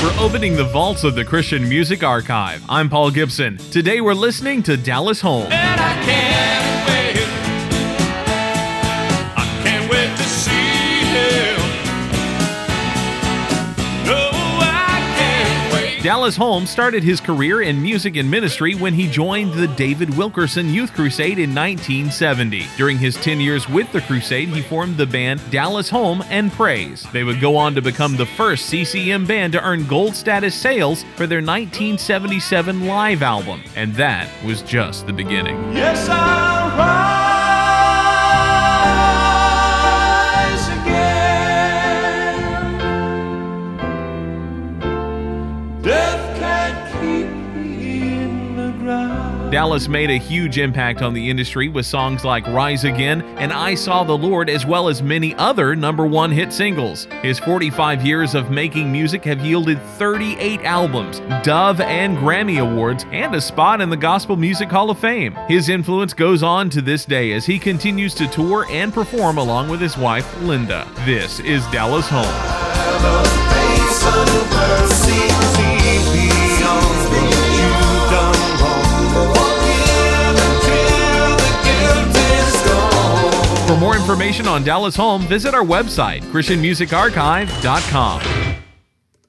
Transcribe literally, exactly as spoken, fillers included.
for opening the vaults of the Christian Music Archive. I'm Paul Gibson. Today we're listening to Dallas Holm. And I can't wait. I can't wait to see him. No, I can't wait. Dallas Holm started his career in music and ministry when he joined the David Wilkerson Youth Crusade in nineteen seventy. During his ten years with the crusade, he formed the band Dallas Holm and Praise. They would go on to become the first C C M band to earn gold status sales for their nineteen seventy-seven live album. And that was just the beginning. Yes, I'll rise again. Death can't keep me in the ground. Dallas made a huge impact on the industry with songs like Rise Again and I Saw the Lord, as well as many other number one hit singles. His forty-five years of making music have yielded thirty-eight albums, Dove and Grammy Awards, and a spot in the Gospel Music Hall of Fame. His influence goes on to this day as he continues to tour and perform along with his wife, Linda. This is Dallas Holm. For more information on Dallas Holm, visit our website, christian music archive dot com.